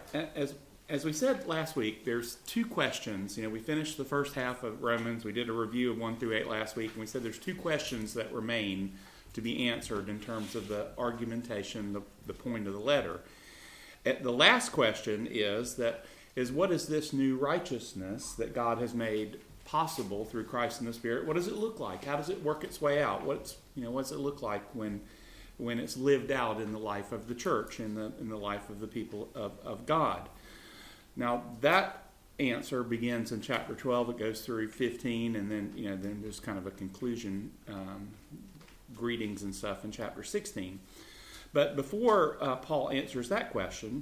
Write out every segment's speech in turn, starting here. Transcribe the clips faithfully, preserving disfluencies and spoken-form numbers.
as as we said last week, there's two questions. You know, we finished the first half of Romans. We did a review of one through eight last week, and we said there's two questions that remain to be answered in terms of the argumentation, the, the point of the letter. At the last question is that is what is this new righteousness that God has made possible through Christ and the Spirit? What does it look like? How does it work its way out? What's you know, what does it look like when when it's lived out in the life of the church, in the in the life of the people of, of God? Now that answer begins in chapter twelve. It goes through fifteen, and then you know then there's kind of a conclusion, um, greetings and stuff in chapter sixteen. But before uh, Paul answers that question,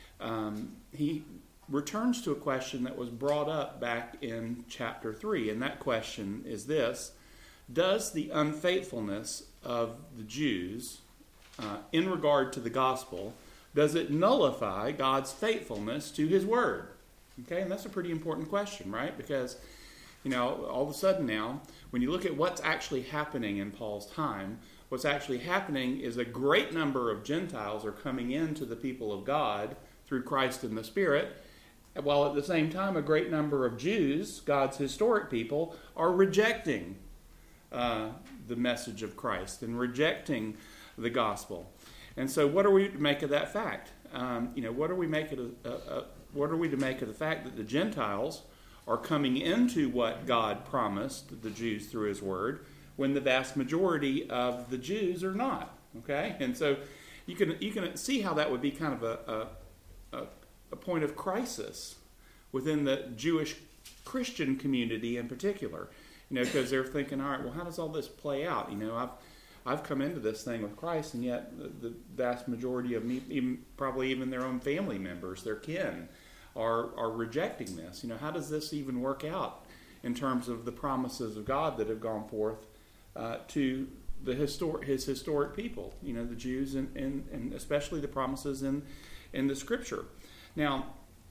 um, he returns to a question that was brought up back in chapter three, and that question is this: does the unfaithfulness of the Jews uh, in regard to the gospel, does it nullify God's faithfulness to His Word? Okay, and that's a pretty important question, right? Because, you know, all of a sudden now, when you look at what's actually happening in Paul's time, what's actually happening is a great number of Gentiles are coming into the people of God through Christ and the Spirit, while at the same time a great number of Jews, God's historic people, are rejecting uh, the message of Christ and rejecting the gospel. And so what are we to make of that fact? Um, you know, what are we make of, uh, uh, what are we to make of the fact that the Gentiles are coming into what God promised the Jews through His Word, when the vast majority of the Jews are not? Okay, and so you can you can see how that would be kind of a a, a, a point of crisis within the Jewish Christian community in particular. You know, because they're thinking, all right, well, how does all this play out? You know, I've I've come into this thing with Christ, and yet the, the vast majority of me, even, probably even their own family members, their kin, are are rejecting this. You know, how does this even work out in terms of the promises of God that have gone forth uh, to the historic, His historic people? You know, the Jews, and, and, and especially the promises in in the Scripture. Now,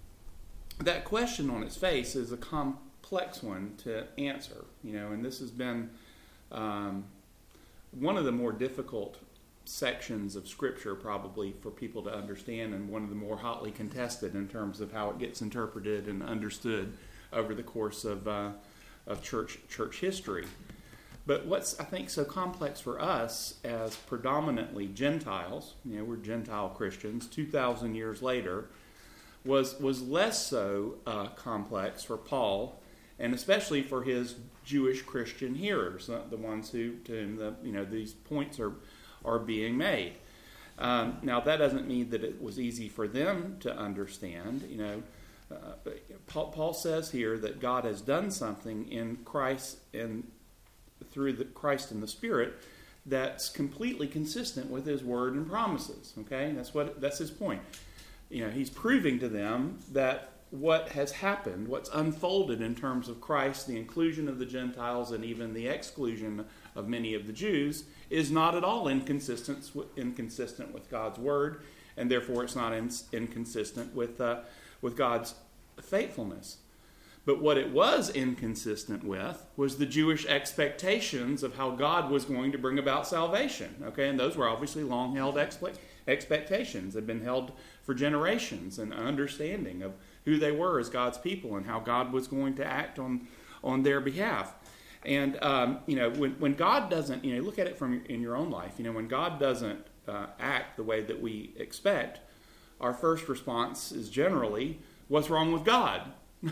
that question on its face is a complex one to answer. You know, and this has been Um, one of the more difficult sections of Scripture probably for people to understand, and one of the more hotly contested in terms of how it gets interpreted and understood over the course of uh, of church church history. But what's, I think, so complex for us as predominantly Gentiles, you know, we're Gentile Christians, two thousand years later, was, was less so uh, complex for Paul, and especially for his Jewish Christian hearers, the ones who, to whom the, you know, these points are are being made. Um, now, that doesn't mean that it was easy for them to understand. You know, uh, Paul, Paul says here that God has done something in Christ and through the Christ and the Spirit that's completely consistent with His Word and promises. Okay, that's what that's his point. You know, he's proving to them that what has happened, what's unfolded in terms of Christ, the inclusion of the Gentiles and even the exclusion of many of the Jews, is not at all inconsistent, inconsistent with God's Word, and therefore it's not in, inconsistent with, uh, with God's faithfulness. But what it was inconsistent with was the Jewish expectations of how God was going to bring about salvation. Okay, and those were obviously long-held expe- expectations. They've been held for generations, and an understanding of who they were as God's people and how God was going to act on, on their behalf. And, um, you know, when, when God doesn't, you know, look at it from in your own life. You know, when God doesn't uh, act the way that we expect, our first response is generally, what's wrong with God?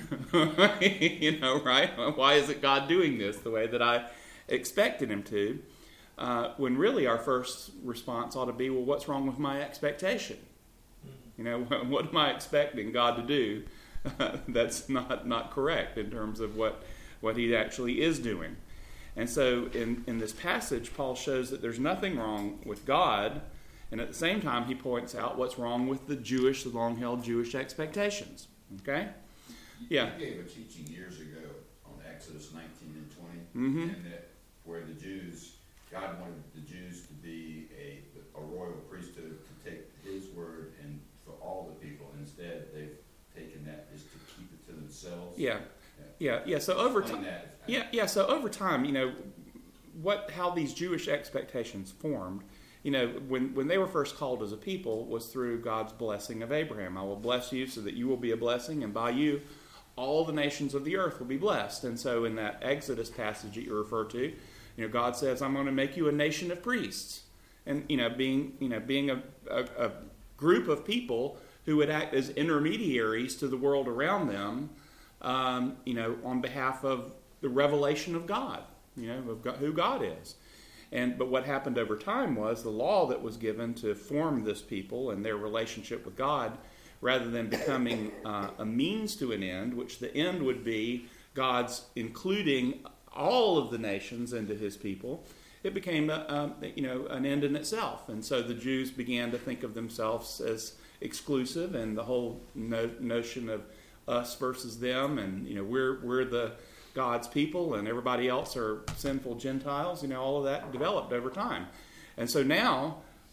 You know, right? Why isn't God doing this the way that I expected Him to? Uh, when really our first response ought to be, well, what's wrong with my expectation? You know, what am I expecting God to do that's not, not correct in terms of what, what He actually is doing? And so in, in this passage, Paul shows that there's nothing wrong with God, and at the same time he points out what's wrong with the Jewish, the long-held Jewish expectations. Okay? Yeah. You gave a teaching years ago on Exodus nineteen and twenty, mm-hmm. and that where the Jews, God wanted the Jews to be a, a royal priesthood, to take His word and for all the people. Instead, they've taken that is to keep it to themselves. Yeah, yeah, yeah. So over time, yeah, yeah. So over time, you know, what how these Jewish expectations formed you know, when, when they were first called as a people was through God's blessing of Abraham. I will bless you so that you will be a blessing, and by you all the nations of the earth will be blessed. And so in that Exodus passage that you refer to, you know, God says, I'm going to make you a nation of priests. And, you know, being, you know, being a, a, a group of people who would act as intermediaries to the world around them, um, you know, on behalf of the revelation of God, you know, of God, who God is. And but what happened over time was the law that was given to form this people and their relationship with God, rather than becoming uh, a means to an end, which the end would be God's including all of the nations into his people, it became a, a, you know, an end in itself. And so the Jews began to think of themselves as exclusive, and the whole no, notion of us versus them, and you know, we're we're the God's people and everybody else are sinful Gentiles, you know, all of that developed over time. And so now,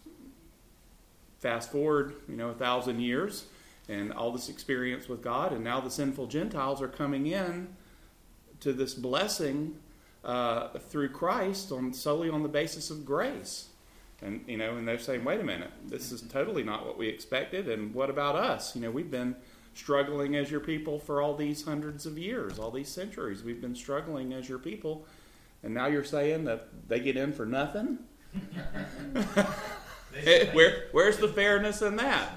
fast forward, you know, a thousand years and all this experience with God, and now the sinful Gentiles are coming in to this blessing uh, through Christ on solely on the basis of grace. And, you know, and they're saying, wait a minute, this is totally not what we expected, and what about us? You know, we've been struggling as your people for all these hundreds of years, all these centuries. We've been struggling as your people, and now you're saying that they get in for nothing? Where, where's the fairness in that?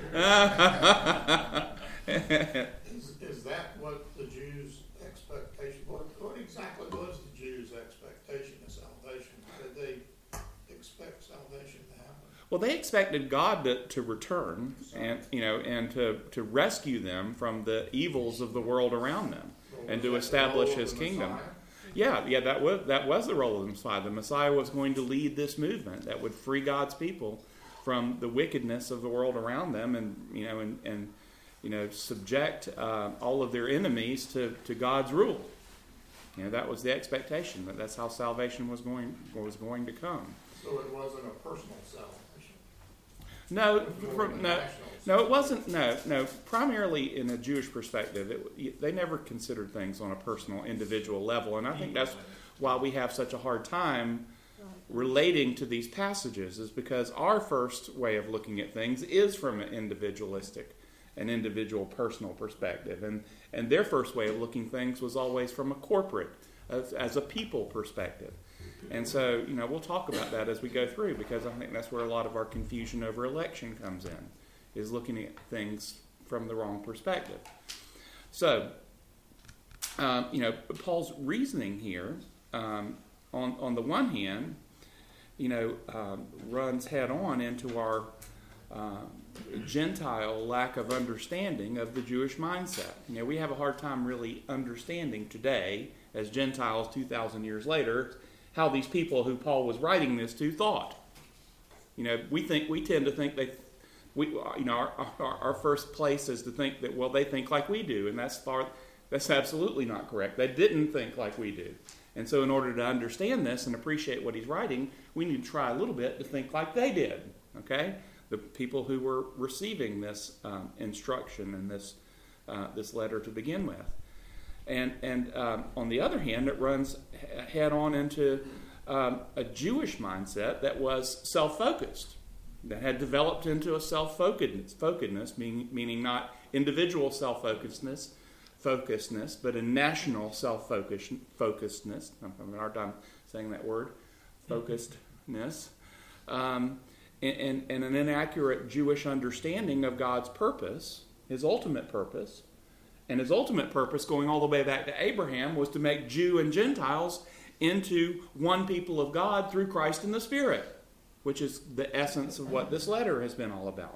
is, is that what the Jews' expectation? What, what exactly was the Jews' expectation of salvation? Did they expect salvation to happen? Well, they expected God to, to return and you know and to, to rescue them from the evils of the world around them, well, and to establish his kingdom. Messiah? Yeah, yeah, that was that was the role of the Messiah. The Messiah was going to lead this movement that would free God's people from the wickedness of the world around them, and you know, and, and you know, subject uh, all of their enemies to, to God's rule. You know, that was the expectation. That that's how salvation was going was going to come. So it wasn't a personal salvation. No, from, no, no, it wasn't. No, no. Primarily in a Jewish perspective, it, they never considered things on a personal, individual level, and I think that's why we have such a hard time relating to these passages. Is because our first way of looking at things is from an individualistic, an individual, personal perspective, and and their first way of looking things was always from a corporate, as, as a people perspective. And so, you know, we'll talk about that as we go through, because I think that's where a lot of our confusion over election comes in, is looking at things from the wrong perspective. So, um, you know, Paul's reasoning here, um, on, on the one hand, you know, um, runs head on into our uh, Gentile lack of understanding of the Jewish mindset. You know, we have a hard time really understanding today, as Gentiles two thousand years later, how these people who Paul was writing this to thought. You know, we think we tend to think they, we, you know, our, our, our first place is to think that, well, they think like we do, and that's far, that's absolutely not correct. They didn't think like we do, and so in order to understand this and appreciate what he's writing, we need to try a little bit to think like they did. Okay, the people who were receiving this um, instruction and this uh, this letter to begin with. And and um, on the other hand, it runs head on into um, a Jewish mindset that was self-focused, that had developed into a self-focusedness, focusedness, meaning, meaning not individual self-focusedness, focusedness, but a national self-focusedness. I'm having a hard time saying that word, focusedness, um, and, and, and an inaccurate Jewish understanding of God's purpose, his ultimate purpose. And his ultimate purpose, going all the way back to Abraham, was to make Jew and Gentiles into one people of God through Christ in the Spirit, which is the essence of what this letter has been all about.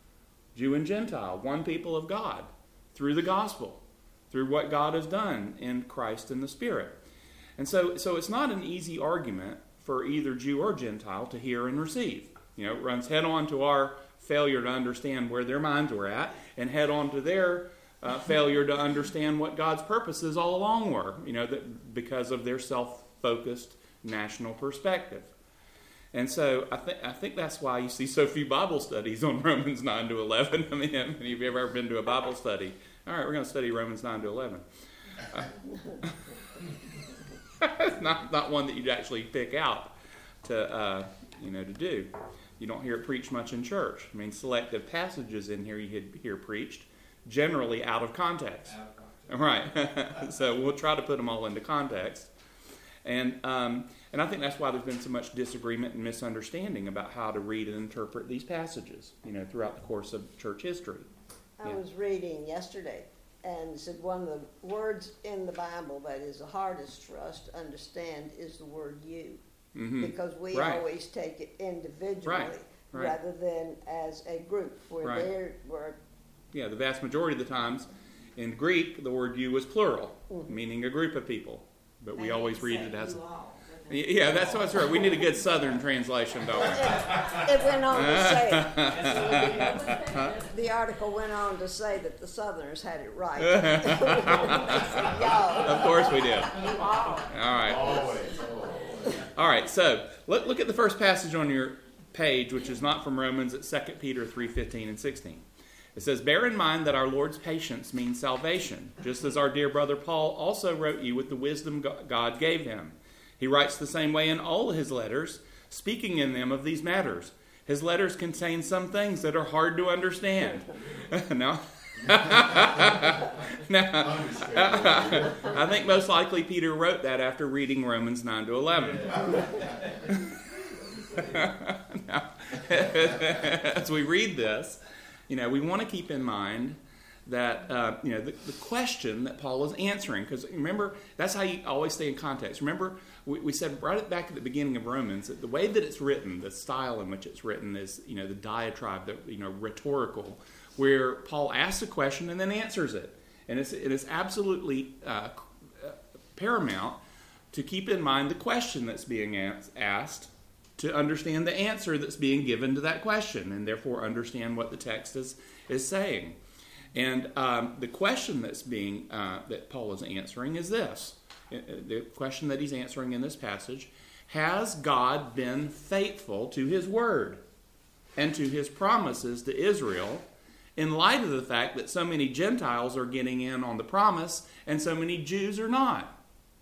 Jew and Gentile, one people of God, through the gospel, through what God has done in Christ in the Spirit. And so, so it's not an easy argument for either Jew or Gentile to hear and receive. You know, it runs head on to our failure to understand where their minds were at, and head on to their Uh, failure to understand what God's purposes all along were, you know, that because of their self-focused national perspective. And so I think I think that's why you see so few Bible studies on Romans nine to eleven. I mean, have you ever been to a Bible study? All right, we're going to study Romans nine to eleven. Uh, it's not not one that you'd actually pick out to uh, you know, to do. You don't hear it preached much in church. I mean, selective passages in here you hear preached, generally out of context. Out of context. Right. So we'll try to put them all into context. And um, and I think that's why there's been so much disagreement and misunderstanding about how to read and interpret these passages, you know, throughout the course of church history. I Yeah. was reading yesterday and said one of the words in the Bible that is the hardest for us to understand is the word you. Mm-hmm. Because we Right. always take it individually Right. Right. rather than as a group. Where Right. there were Yeah, the vast majority of the times in Greek, the word you was plural, Mhm. meaning a group of people. But we They always didn't read say it as... you all, did they? Yeah, that's what's right. We need a good Southern translation, don't we? it went on to say the article went on to say that the Southerners had it right. They said, y'all. Of course we did. You all. All right. Always, always. All right, so look, look at the first passage on your page, which is not from Romans. It's Second Peter three fifteen and sixteen. It says, "Bear in mind that our Lord's patience means salvation, just as our dear brother Paul also wrote you with the wisdom God gave him. He writes the same way in all his letters, speaking in them of these matters. His letters contain some things that are hard to understand." Now, now I think most likely Peter wrote that after reading Romans nine to eleven. Now, as we read this, you know, we want to keep in mind that, uh, you know, the, the question that Paul is answering, because remember, that's how you always stay in context. Remember, we, we said right back at the beginning of Romans that the way that it's written, the style in which it's written is, you know, the diatribe, the, you know, rhetorical, where Paul asks a question and then answers it. And it's, it is absolutely uh, paramount to keep in mind the question that's being asked, to understand the answer that's being given to that question, and therefore understand what the text is, is saying. And um, the question that's being uh, that Paul is answering is this. The question that he's answering in this passage: has God been faithful to his word and to his promises to Israel in light of the fact that so many Gentiles are getting in on the promise and so many Jews are not?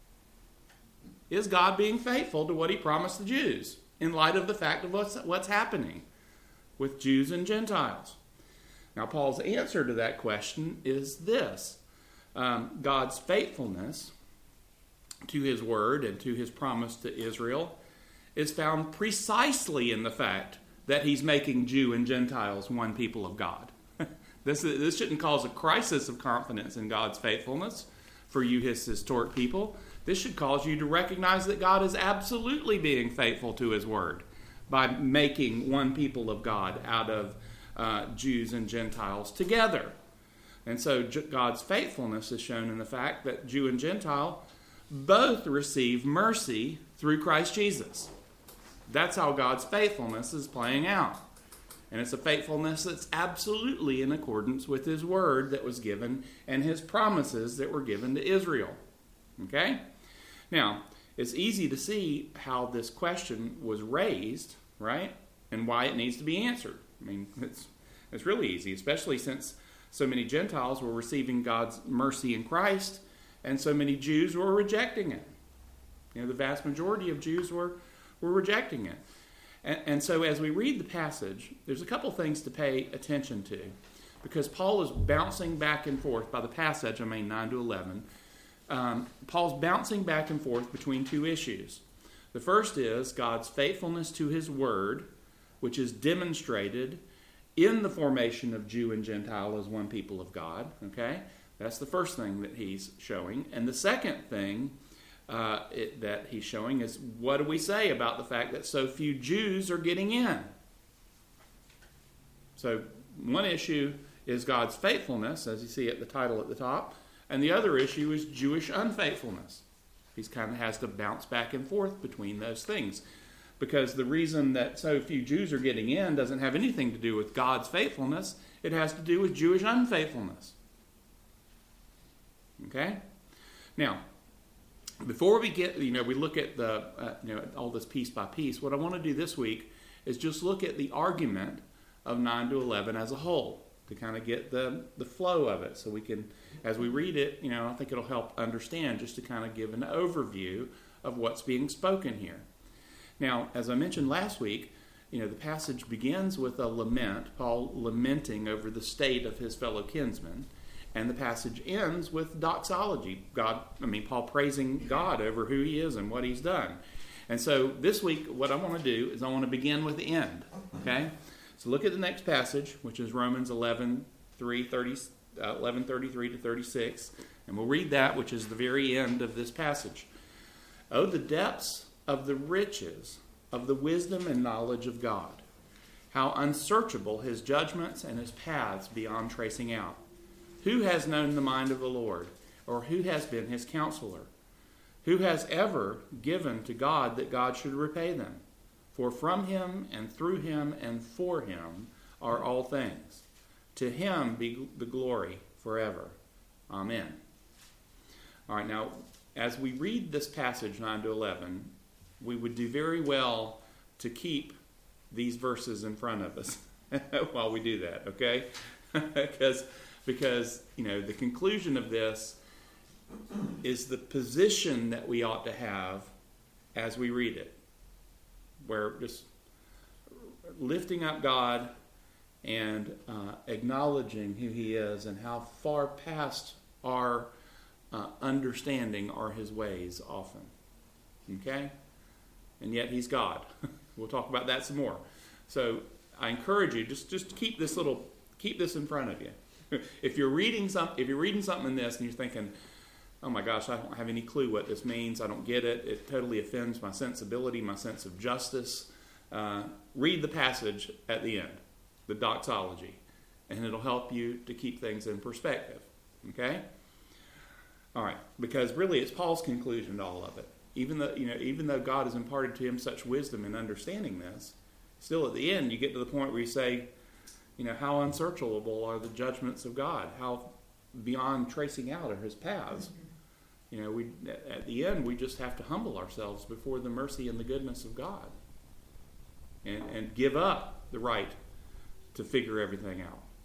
Is God being faithful to what he promised the Jews in light of the fact of what's, what's happening with Jews and Gentiles? Now, Paul's answer to that question is this. Um, God's faithfulness to his word and to his promise to Israel is found precisely in the fact that he's making Jew and Gentiles one people of God. This, is, this shouldn't cause a crisis of confidence in God's faithfulness for you, his historic people. This should cause you to recognize that God is absolutely being faithful to his word by making one people of God out of uh, Jews and Gentiles together. And so God's faithfulness is shown in the fact that Jew and Gentile both receive mercy through Christ Jesus. That's how God's faithfulness is playing out. And it's a faithfulness that's absolutely in accordance with his word that was given and his promises that were given to Israel. Okay? Now, it's easy to see how this question was raised, right? And why it needs to be answered. I mean, it's it's really easy, especially since so many Gentiles were receiving God's mercy in Christ and so many Jews were rejecting it. You know, the vast majority of Jews were, were rejecting it. And, and so as we read the passage, there's a couple things to pay attention to, because Paul is bouncing back and forth by the passage, I mean nine to eleven. Um, Paul's bouncing back and forth between two issues. The first is God's faithfulness to his word, which is demonstrated in the formation of Jew and Gentile as one people of God. Okay? That's the first thing that he's showing. And the second thing uh, it, that he's showing is, what do we say about the fact that so few Jews are getting in? So one issue is God's faithfulness, as you see at the title at the top. And the other issue is Jewish unfaithfulness. He kind of has to bounce back and forth between those things. Because the reason that so few Jews are getting in doesn't have anything to do with God's faithfulness. It has to do with Jewish unfaithfulness. Okay? Now, before we get, you know, we look at the, uh, you know, all this piece by piece, what I want to do this week is just look at the argument of nine to eleven as a whole, to kind of get the, the flow of it. So we can, as we read it, you know, I think it'll help understand, just to kind of give an overview of what's being spoken here. Now, as I mentioned last week, you know, the passage begins with a lament, Paul lamenting over the state of his fellow kinsmen, and the passage ends with doxology. God, I mean, Paul praising God over who he is and what he's done. And so this week, what I want to do is I want to begin with the end. Okay, so look at the next passage, which is Romans eleven, three, thirty, uh, eleven thirty-three to thirty-six, and we'll read that, which is the very end of this passage. Oh, the depths of the riches of the wisdom and knowledge of God! How unsearchable his judgments and his paths beyond tracing out! Who has known the mind of the Lord, or who has been his counselor? Who has ever given to God that God should repay them? For from him and through him and for him are all things. To him be the glory forever. Amen. All right, now, as we read this passage, nine to eleven, we would do very well to keep these verses in front of us while we do that, okay? because, because, you know, the conclusion of this is the position that we ought to have as we read it. We're just lifting up God and uh, acknowledging who he is and how far past our uh, understanding are his ways often. Okay? And yet he's God. We'll talk about that some more. So I encourage you, just, just keep this little, keep this in front of you. If you're reading some, if you're reading something in this and you're thinking, oh my gosh, I don't have any clue what this means, I don't get it, it totally offends my sensibility, my sense of justice, uh, read the passage at the end, the doxology, and it'll help you to keep things in perspective. Okay? All right, because really it's Paul's conclusion to all of it. Even though, you know, even though God has imparted to him such wisdom in understanding this, still at the end you get to the point where you say, you know, how unsearchable are the judgments of God? How beyond tracing out are his paths? You know, we at the end we just have to humble ourselves before the mercy and the goodness of God, and and give up the right to figure everything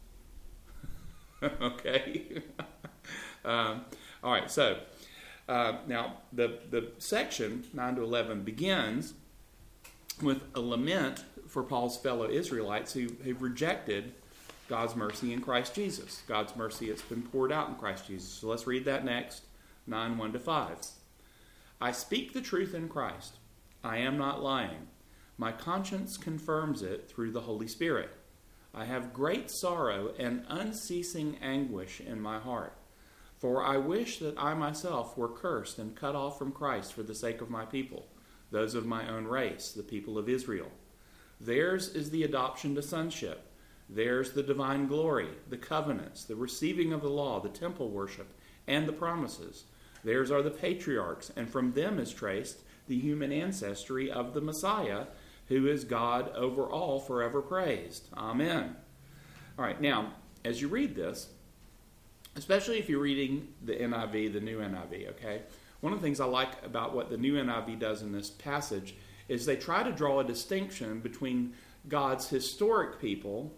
out. Okay. um, all right. So uh, now the the section nine to eleven begins with a lament for Paul's fellow Israelites who have rejected God's mercy in Christ Jesus. God's mercy that's been poured out in Christ Jesus. So let's read that next. nine, one to five. I speak the truth in Christ. I am not lying. My conscience confirms it through the Holy Spirit. I have great sorrow and unceasing anguish in my heart. For I wish that I myself were cursed and cut off from Christ for the sake of my people, those of my own race, the people of Israel. Theirs is the adoption to sonship. Theirs the divine glory, the covenants, the receiving of the law, the temple worship, and the promises. Theirs are the patriarchs, and from them is traced the human ancestry of the Messiah, who is God over all, forever praised. Amen. All right, now, as you read this, especially if you're reading the N I V, the new N I V, okay, one of the things I like about what the new N I V does in this passage is they try to draw a distinction between God's historic people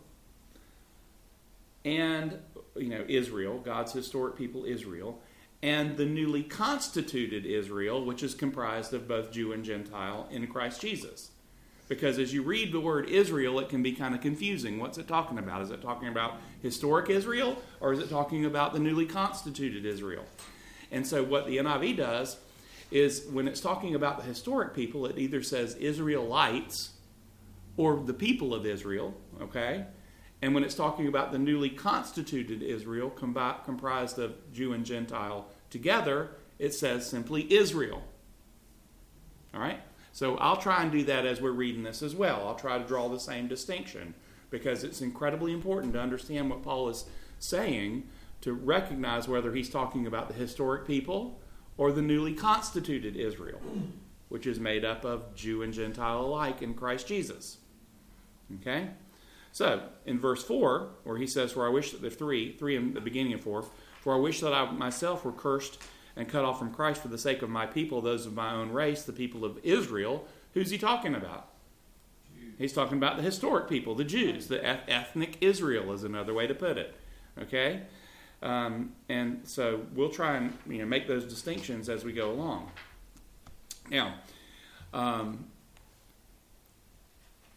and, you know, Israel, God's historic people, Israel, and the newly constituted Israel, which is comprised of both Jew and Gentile in Christ Jesus. Because as you read the word Israel, it can be kind of confusing. What's it talking about? Is it talking about historic Israel, or is it talking about the newly constituted Israel? And so what the N I V does is when it's talking about the historic people, it either says Israelites or the people of Israel, okay? And when it's talking about the newly constituted Israel, com- comprised of Jew and Gentile together, it says simply Israel. All right? So I'll try and do that as we're reading this as well. I'll try to draw the same distinction because it's incredibly important to understand what Paul is saying to recognize whether he's talking about the historic people or the newly constituted Israel, which is made up of Jew and Gentile alike in Christ Jesus. Okay? So, in verse four, where he says, for I wish that the three, three in the beginning of four, for I wish that I myself were cursed and cut off from Christ for the sake of my people, those of my own race, the people of Israel. Who's he talking about? Jews. He's talking about the historic people, the Jews. The ethnic Israel is another way to put it. Okay? Um, and so we'll try and you know make those distinctions as we go along. Now, um,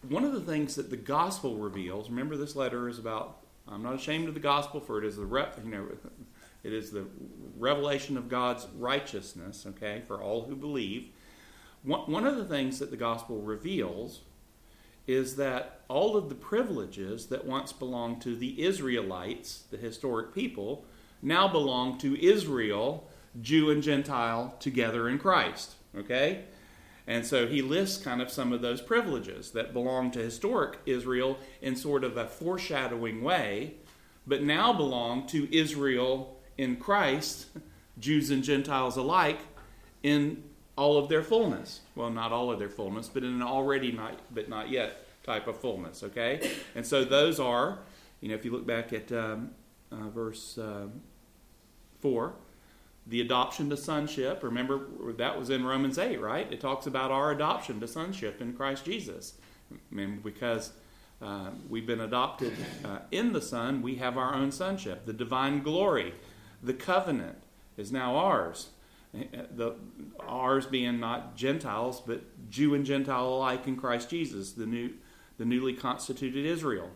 one of the things that the gospel reveals, remember this letter is about, I'm not ashamed of the gospel, for it is the, re, you know, it is the revelation of God's righteousness, okay, for all who believe. One, one of the things that the gospel reveals is that all of the privileges that once belonged to the Israelites, the historic people, now belong to Israel, Jew and Gentile, together in Christ, okay? And so he lists kind of some of those privileges that belong to historic Israel in sort of a foreshadowing way, but now belong to Israel in Christ, Jews and Gentiles alike, in all of their fullness. Well, not all of their fullness, but in an already not, but not yet type of fullness, okay? And so those are, you know, if you look back at um, uh, verse uh, four, the adoption to sonship. Remember, that was in Romans eight, right? It talks about our adoption to sonship in Christ Jesus. I mean, because uh, we've been adopted uh, in the Son, we have our own sonship. The divine glory, the covenant is now ours. The, ours being not Gentiles, but Jew and Gentile alike in Christ Jesus, the new, the newly constituted Israel.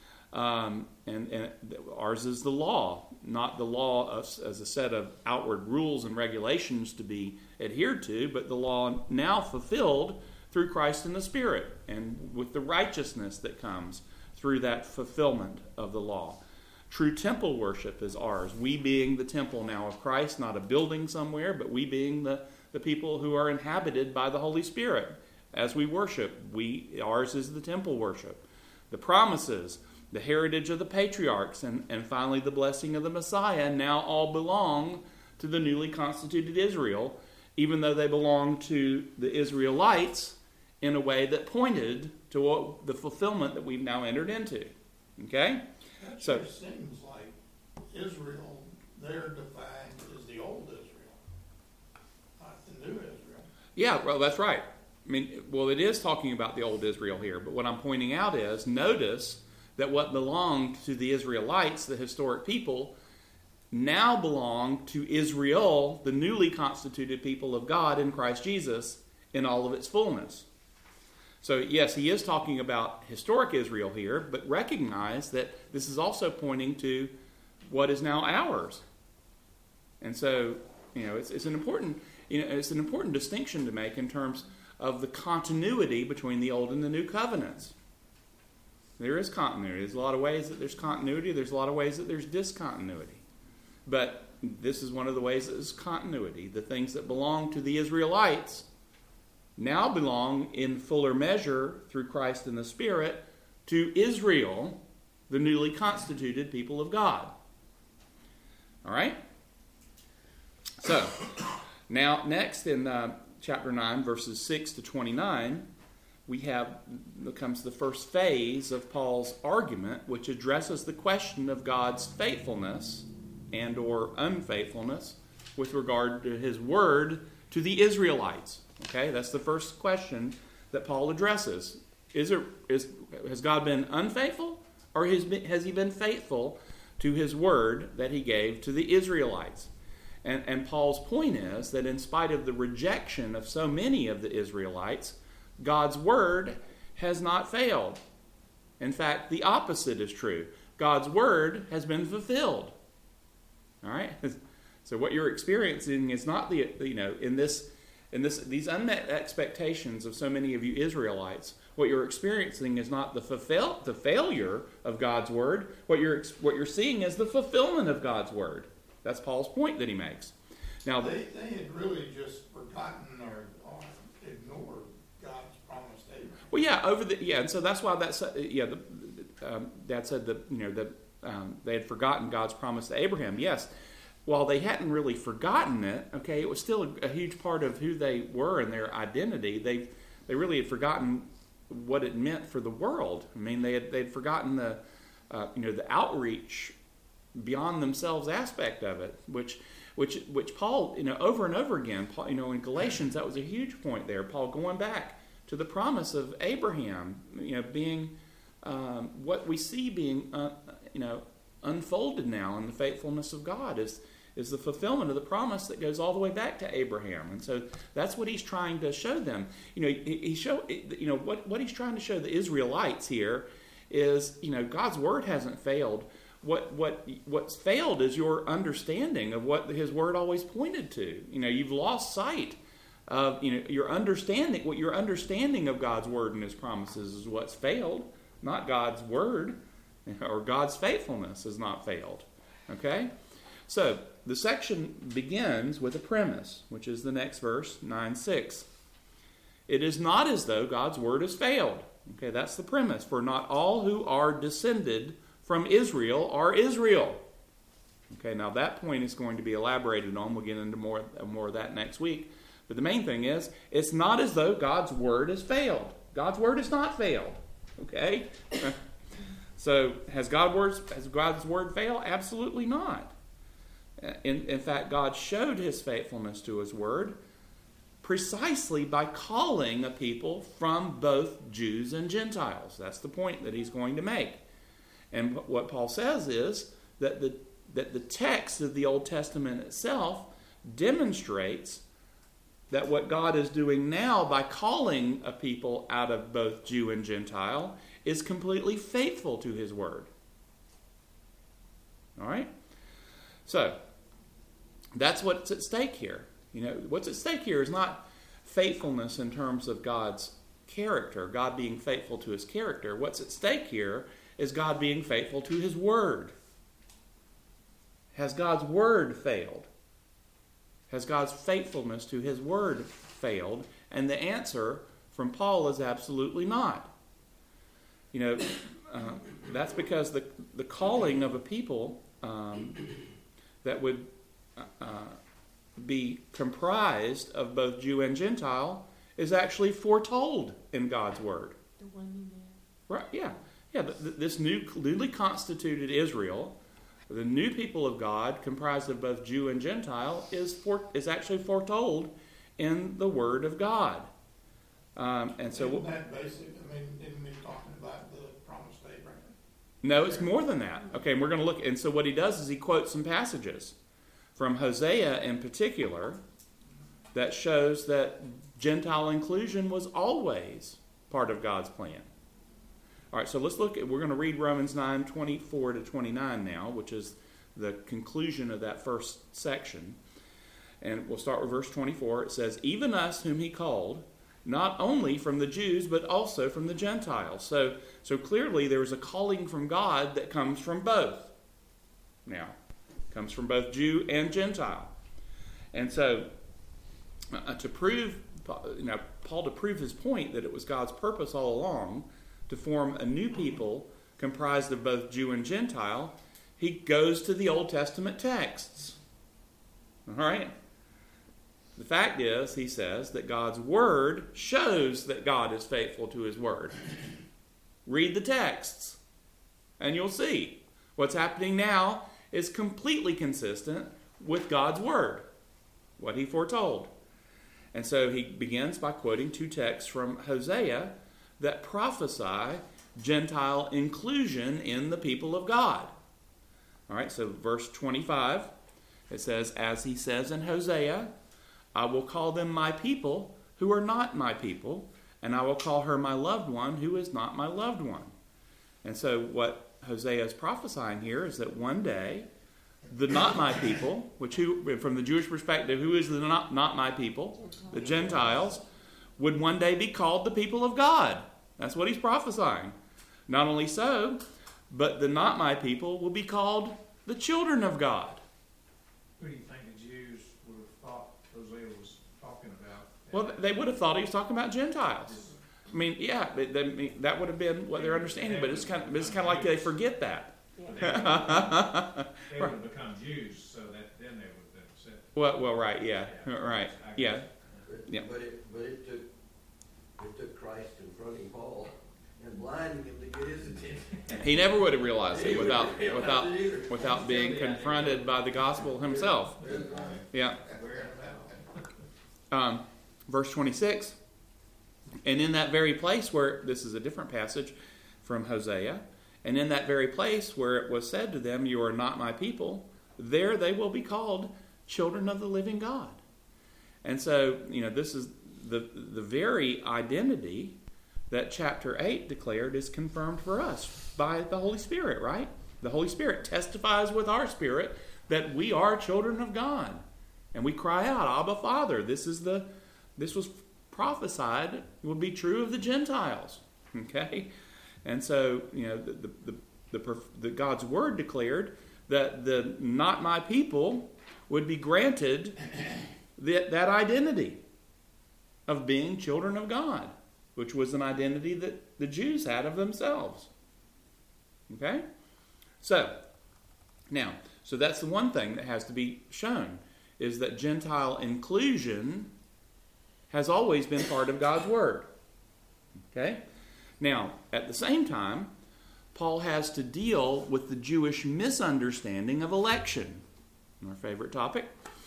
Um, and, and ours is the law, not the law of, as a set of outward rules and regulations to be adhered to, but the law now fulfilled through Christ in the Spirit, and with the righteousness that comes through that fulfillment of the law. True temple worship is ours, we being the temple now of Christ, not a building somewhere, but we being the, the people who are inhabited by the Holy Spirit. As we worship, we ours is the temple worship. The promises, the heritage of the patriarchs, and, and finally the blessing of the Messiah now all belong to the newly constituted Israel, even though they belong to the Israelites in a way that pointed to what, the fulfillment that we've now entered into. Okay? That So- sure seems like Israel, they're defined as the old Israel, not the new Israel. Yeah, well, that's right. I mean, well, it is talking about the old Israel here, but what I'm pointing out is, notice that what belonged to the Israelites, the historic people, now belong to Israel, the newly constituted people of God in Christ Jesus, in all of its fullness. So, yes, he is talking about historic Israel here, but recognize that this is also pointing to what is now ours. And so, you know, it's, it's an important, you know, it's an important distinction to make in terms of the continuity between the old and the new covenants. There is continuity. There's a lot of ways that there's continuity. There's a lot of ways that there's discontinuity. But this is one of the ways that there's continuity. The things that belong to the Israelites now belong in fuller measure through Christ and the Spirit to Israel, the newly constituted people of God. All right? So, now next in uh, chapter nine, verses six to twenty-nine, we have, becomes the first phase of Paul's argument, which addresses the question of God's faithfulness and or unfaithfulness with regard to his word to the Israelites. Okay, that's the first question that Paul addresses. Is it, is, has God been unfaithful, or has, been, has he been faithful to his word that he gave to the Israelites? And, and Paul's point is that in spite of the rejection of so many of the Israelites, God's word has not failed. In fact, the opposite is true. God's word has been fulfilled. All right? So what you're experiencing is not the, you know, in this, in this, these unmet expectations of so many of you Israelites, what you're experiencing is not the fulfill, the failure of God's word. What you're, what you're seeing is the fulfillment of God's word. That's Paul's point that he makes. Now, They, they had really just forgotten or, or ignored God's promise to Abraham. well, yeah, over the yeah, and so that's why that's yeah. The, um, Dad said that you know that um, they had forgotten God's promise to Abraham. Yes, while they hadn't really forgotten it, okay, it was still a, a huge part of who they were and their identity. They they really had forgotten what it meant for the world. I mean, they had they'd forgotten the uh, you know the outreach beyond themselves aspect of it, which which which Paul, you know, over and over again, Paul, you know, in Galatians, that was a huge point there. Paul going back to the promise of Abraham, you know, being um, what we see being, uh, you know, unfolded now in the faithfulness of God is is the fulfillment of the promise that goes all the way back to Abraham. And so that's what he's trying to show them. You know, he, he show, you know what, what he's trying to show the Israelites here is, you know, God's word hasn't failed. What what what's failed is your understanding of what his word always pointed to. You know, you've lost sight of, you know, your understanding, what your understanding of God's word and his promises is what's failed, not God's word, or God's faithfulness has not failed. Okay? So, the section begins with a premise, which is the next verse, nine six. It is not as though God's word has failed. Okay, that's the premise. For not all who are descended from Israel are Israel. Okay, now that point is going to be elaborated on. We'll get into more, more of that next week. But the main thing is, it's not as though God's word has failed. God's word has not failed. Okay? So, has, God words, has God's word failed? Absolutely not. In, in fact, God showed his faithfulness to his word precisely by calling a people from both Jews and Gentiles. That's the point that he's going to make. And what Paul says is that the, that the text of the Old Testament itself demonstrates that what God is doing now by calling a people out of both Jew and Gentile is completely faithful to his word. All right? So, that's what's at stake here. You know, what's at stake here is not faithfulness in terms of God's character, God being faithful to his character. What's at stake here is God being faithful to his word. Has God's word failed? Has God's faithfulness to his word failed? And the answer from Paul is absolutely not. You know, uh, that's because the, the calling of a people um, that would uh, be comprised of both Jew and Gentile is actually foretold in God's word. The one you named. Right, yeah. Yeah, the, the, this new, newly constituted Israel, the new people of God, comprised of both Jew and Gentile, is for, is actually foretold in the Word of God. Um, and so, Isn't that basic? I mean, isn't he talking about the promise to Abraham? no, it's more than that. Okay, and we're going to look. And so, what he does is he quotes some passages from Hosea in particular that shows that Gentile inclusion was always part of God's plan. All right, so let's look at, we're going to read Romans nine, twenty-four to twenty-nine now, which is the conclusion of that first section. And we'll start with verse twenty-four. It says, even us whom he called, not only from the Jews, but also from the Gentiles. So, so clearly there is a calling from God that comes from both. Now, comes from both Jew and Gentile. And so, uh, to prove, you know, Paul to prove his point that it was God's purpose all along to form a new people comprised of both Jew and Gentile, he goes to the Old Testament texts. All right? The fact is, he says, that God's word shows that God is faithful to his word. Read the texts, and you'll see. What's happening now is completely consistent with God's word, what he foretold. And so he begins by quoting two texts from Hosea that prophesy Gentile inclusion in the people of God. All right, so verse twenty-five, it says, as he says in Hosea, I will call them my people who are not my people, and I will call her my loved one who is not my loved one. And so what Hosea is prophesying here is that one day, the not my people, which who, from the Jewish perspective, who is the not, not my people? The Gentiles, would one day be called the people of God. That's what he's prophesying. Not only so, but the not my people will be called the children of God. Who do you think the Jews would have thought Hosea was talking about? Well, they would have thought he was talking about Gentiles. I mean, yeah, they, they, that would have been what they're understanding, but it's kind of, it's kind of like they forget that. They would have, they would have become Jews, so that then they would have been accepted. Well, well, right, yeah, right, yeah. But, Yeah. but it, but it took, it took Christ confronting Paul and blinding him to get his attention. He never would have realized He it would without have realized without it either. without being confronted by the gospel himself. Yeah. Um, verse twenty-six. And in that very place where, this is a different passage from Hosea, and in that very place where it was said to them, you are not my people, there they will be called children of the living God. And so, you know, this is the the very identity that chapter eight declared is confirmed for us by the Holy Spirit, right? The Holy Spirit testifies with our spirit that we are children of God. And we cry out, Abba, Father. This is the this was prophesied would be true of the Gentiles. Okay? And so, you know, the the, the, the, the God's word declared that the not my people would be granted that, that identity of being children of God, which was an identity that the Jews had of themselves. Okay? So, now, so that's the one thing that has to be shown, is that Gentile inclusion has always been part of God's Word. Okay? Now, at the same time, Paul has to deal with the Jewish misunderstanding of election. Our favorite topic.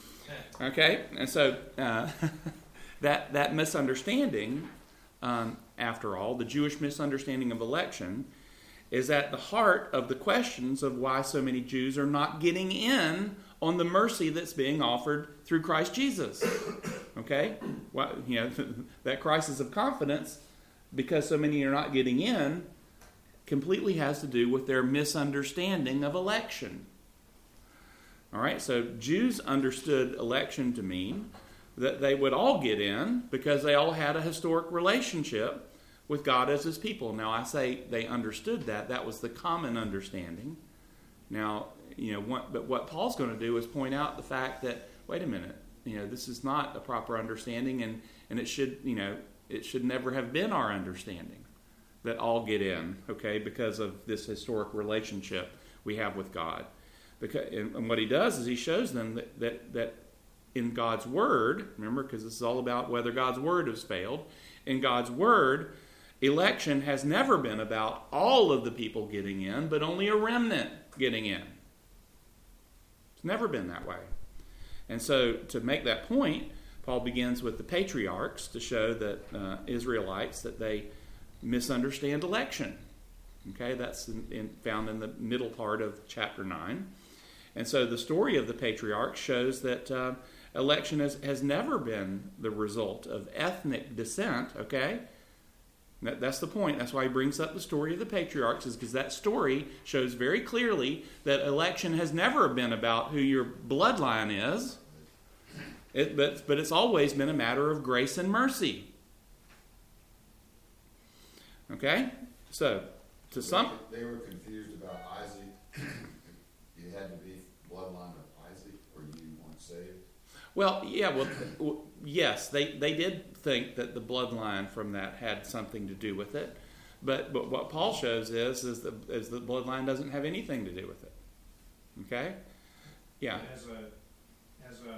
Okay? And so, uh, that, that misunderstanding, um, after all, the Jewish misunderstanding of election, is at the heart of the questions of why so many Jews are not getting in on the mercy that's being offered through Christ Jesus. Okay? Well, you know, that crisis of confidence, because so many are not getting in, completely has to do with their misunderstanding of election. All right? So Jews understood election to mean that they would all get in because they all had a historic relationship with God as his people. Now, I say they understood that. That was the common understanding. Now, you know, what, but what Paul's going to do is point out the fact that, wait a minute, you know, this is not a proper understanding, and, and it should, you know, it should never have been our understanding that all get in, okay, because of this historic relationship we have with God. Because, and, and what he does is he shows them that, that, that in God's Word, remember, because this is all about whether God's Word has failed, in God's Word, election has never been about all of the people getting in, but only a remnant getting in. It's never been that way. And so to make that point, Paul begins with the patriarchs to show that uh, Israelites, that they misunderstand election. Okay, that's in, in, found in the middle part of chapter nine. And so the story of the patriarchs shows that uh, election has, has never been the result of ethnic descent, okay? That, that's the point. That's why he brings up the story of the patriarchs, is because that story shows very clearly that election has never been about who your bloodline is, it, but, but it's always been a matter of grace and mercy. Okay? So, to some... They were confused about Isaac. You had to be bloodline of Isaac or you weren't saved? Well, yeah, well, yes, they, they did think that the bloodline from that had something to do with it. But but what Paul shows is is the is the bloodline doesn't have anything to do with it. Okay? Yeah. As a as a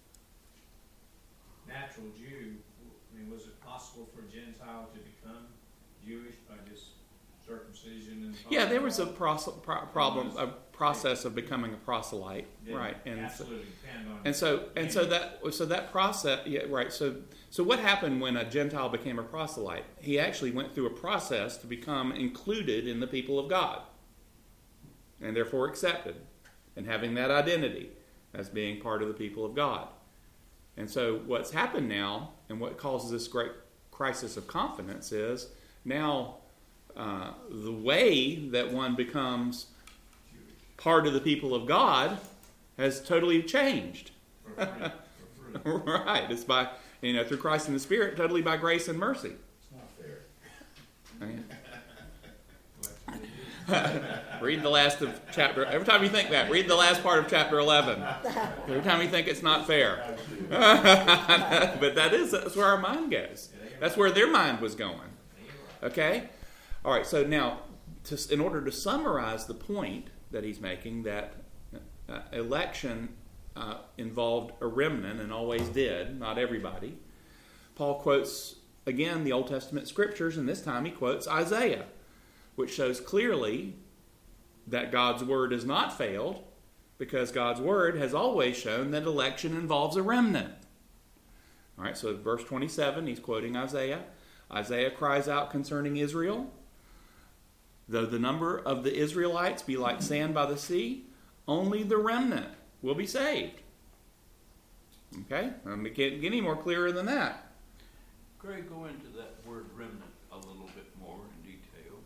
natural Jew, I mean, was it possible for a Gentile to become Jewish by just circumcision and yeah, there was a pros- pro- problem, a process of becoming a proselyte, right? And absolutely depend on and so and so that so that process, yeah, right. So so what happened when a Gentile became a proselyte? He actually went through a process to become included in the people of God, and therefore accepted, and having that identity as being part of the people of God. And so what's happened now, and what causes this great crisis of confidence, is now. Uh, the way that one becomes part of the people of God has totally changed. For free. For free. Right. It's by, you know, through Christ and the Spirit, totally by grace and mercy. It's not fair. Read the last of chapter... Every time you think that, read the last part of chapter eleven. Every time you think it's not fair. But that is, that's where our mind goes. That's where their mind was going. Okay? All right, so now, to, in order to summarize the point that he's making, that uh, election uh, involved a remnant and always did, not everybody, Paul quotes, again, the Old Testament scriptures, and this time he quotes Isaiah, which shows clearly that God's word has not failed, because God's word has always shown that election involves a remnant. All right, so verse twenty-seven, he's quoting Isaiah. Isaiah cries out concerning Israel, though the number of the Israelites be like sand by the sea, only the remnant will be saved. Okay? Um, it can't get any more clearer than that. Greg, go into that word remnant a little bit more in detail.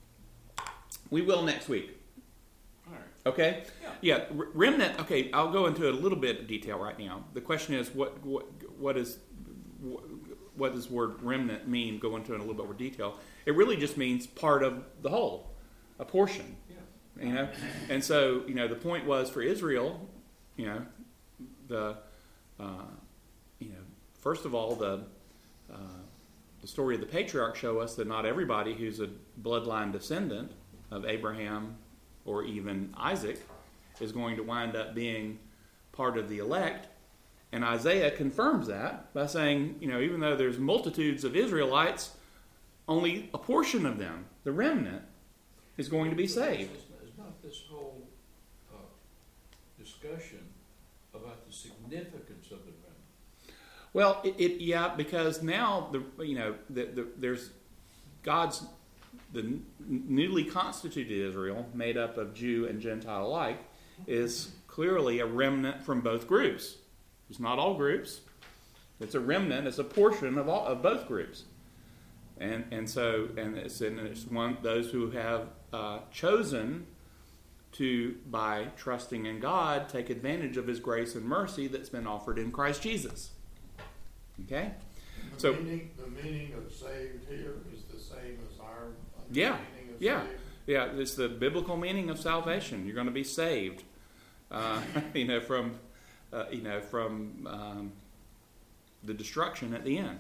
We will next week. All right. Okay? Yeah. Yeah, r- remnant, okay, I'll go into a little bit of detail right now. The question is, what what what is what does the word remnant mean? Go into it in a little bit more detail. It really just means part of the whole, a portion. Yeah. You know? And so, you know, the point was for Israel, you know, the uh, you know, first of all, the uh, the story of the patriarchs show us that not everybody who's a bloodline descendant of Abraham or even Isaac is going to wind up being part of the elect. And Isaiah confirms that by saying, you know, even though there's multitudes of Israelites, only a portion of them, the remnant, is going to be saved. It's not this whole uh, discussion about the significance of the remnant. Well, it, it yeah, because now the you know the, the, there's God's the n- newly constituted Israel, made up of Jew and Gentile alike, is clearly a remnant from both groups. It's not all groups. It's a remnant. It's a portion of all of both groups, and and so and it's and it's one those who have uh, chosen to, by trusting in God, take advantage of His grace and mercy that's been offered in Christ Jesus. Okay, The so meaning, the meaning of saved here is the same as our Yeah, understanding of yeah. saved. yeah, it's the biblical meaning of salvation. You're going to be saved, uh, you know, from uh, you know from um, the destruction at the end.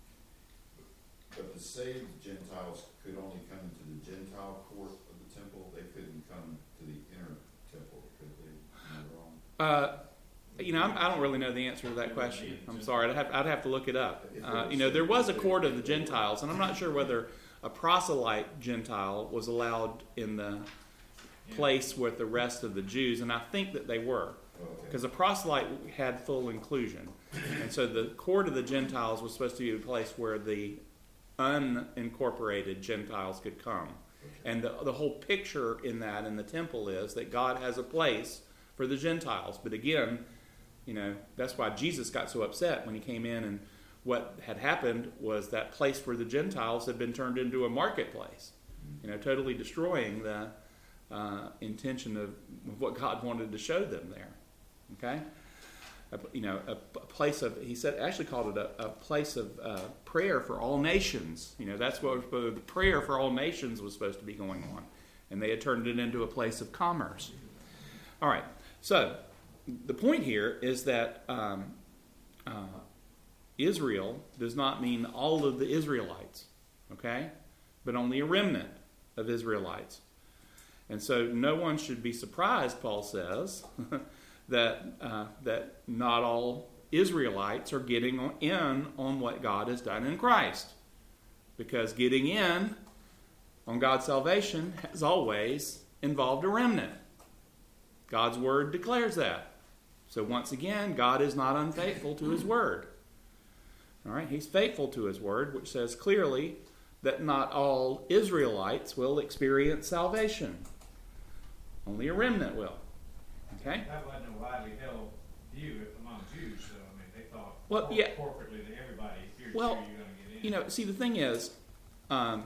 But the saved Gentiles could only come into the Gentile court of the temple. They couldn't come to the inner temple, could they? Am I wrong? Uh, you know, I'm, I don't really know the answer to that question. I'm sorry. I'd have, I'd have to look it up. Uh, you know, there was a court of the Gentiles, and I'm not sure whether a proselyte Gentile was allowed in the place with the rest of the Jews, and I think that they were, Okay. because a proselyte had full inclusion. And so the court of the Gentiles was supposed to be a place where the unincorporated Gentiles could come. And the, the whole picture in that, in the temple, is that God has a place for the Gentiles. But again, you know, that's why Jesus got so upset when He came in, and what had happened was that place for the Gentiles had been turned into a marketplace, you know, totally destroying the uh, intention of what God wanted to show them there. Okay? A, you know, a, a place of, he said, actually called it a, a place of uh, prayer for all nations. You know, that's what the prayer for all nations was supposed to be going on. And they had turned it into a place of commerce. All right. So, the point here is that um, uh, Israel does not mean all of the Israelites, okay? But only a remnant of Israelites. And so no one should be surprised, Paul says, that uh, that not all Israelites are getting on, in on what God has done in Christ. Because getting in on God's salvation has always involved a remnant. God's word declares that. So once again, God is not unfaithful to His word. All right, He's faithful to His word, which says clearly that not all Israelites will experience salvation. Only a remnant will. Okay? That wasn't a widely held view among Jews, so I mean, they thought Well, cor- yeah. corporately that everybody, if you're Well, Jew, you're going to get in. You know, see, the thing is, um,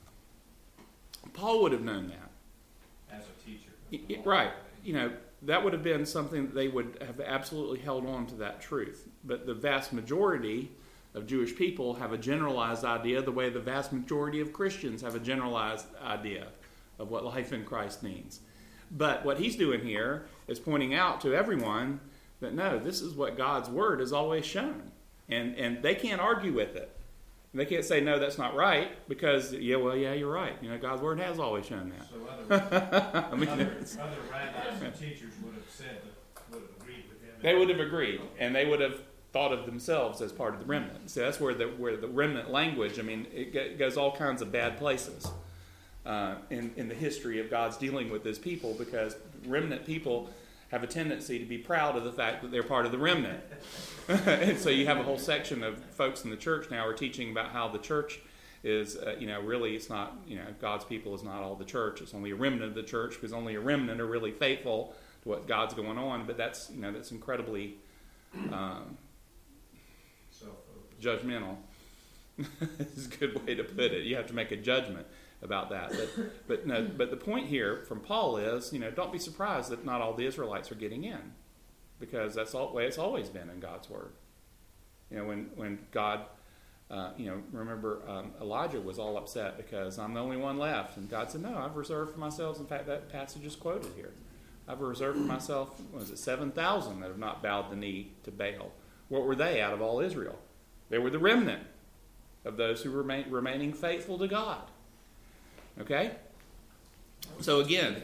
Paul would have known that. As a teacher. Y- y- Right. You know, that would have been something that they would have absolutely held on to that truth. But the vast majority of Jewish people have a generalized idea, the way the vast majority of Christians have a generalized idea of what life in Christ means. But what he's doing here is pointing out to everyone that no, this is what God's word has always shown. And and they can't argue with it. They can't say, no, that's not right, because, yeah, well, yeah, you're right. You know, God's word has always shown that. So other, I mean, other, other rabbis and teachers would have said, that, would have agreed with him. they would have agreed, and they would have thought of themselves as part of the remnant. So that's where the where the remnant language, I mean, it g- goes all kinds of bad places uh, in, in the history of God's dealing with His people, because remnant people have a tendency to be proud of the fact that they're part of the remnant. And so you have a whole section of folks in the church now are teaching about how the church is, uh, you know, really it's not, you know, God's people is not all the church. It's only a remnant of the church, because only a remnant are really faithful what God's going on, but that's, you know, that's incredibly um, Self-focused. judgmental. Is a good way to put it. You have to make a judgment about that. But but no. But the point here from Paul is, you know, don't be surprised that not all the Israelites are getting in, because that's the way it's always been in God's word. You know, when when God, uh, you know, remember um, Elijah was all upset because I'm the only one left, and God said, no, I've reserved for myself. In fact, that passage is quoted here. I've reserved for myself, what was it, seven thousand that have not bowed the knee to Baal. What were they out of all Israel? They were the remnant of those who remain remaining faithful to God. Okay? So again,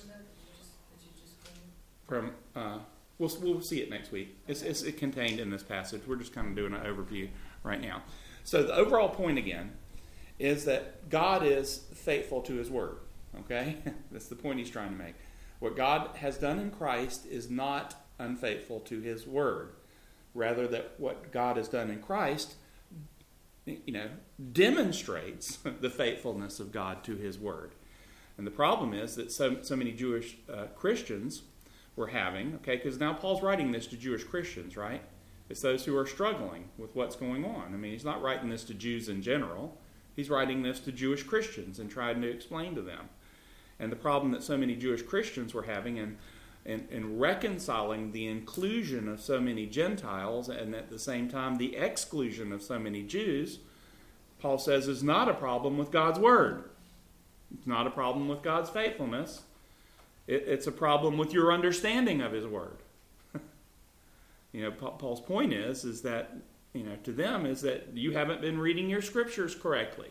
from uh, we'll we'll see it next week. It's, it's it contained in this passage. We're just kind of doing an overview right now. So the overall point again is that God is faithful to His word. Okay? That's the point he's trying to make. What God has done in Christ is not unfaithful to His word. Rather, that what God has done in Christ, you know, demonstrates the faithfulness of God to His word. And the problem is that so so many Jewish uh, Christians were having, okay, because now Paul's writing this to Jewish Christians, right? It's those who are struggling with what's going on. I mean, he's not writing this to Jews in general. He's writing this to Jewish Christians and trying to explain to them. And the problem that so many Jewish Christians were having in, in, in reconciling the inclusion of so many Gentiles and at the same time the exclusion of so many Jews, Paul says is not a problem with God's word. It's not a problem with God's faithfulness. It, it's a problem with your understanding of His word. You know, Paul's point is, is that, you know, to them is that you haven't been reading your scriptures correctly.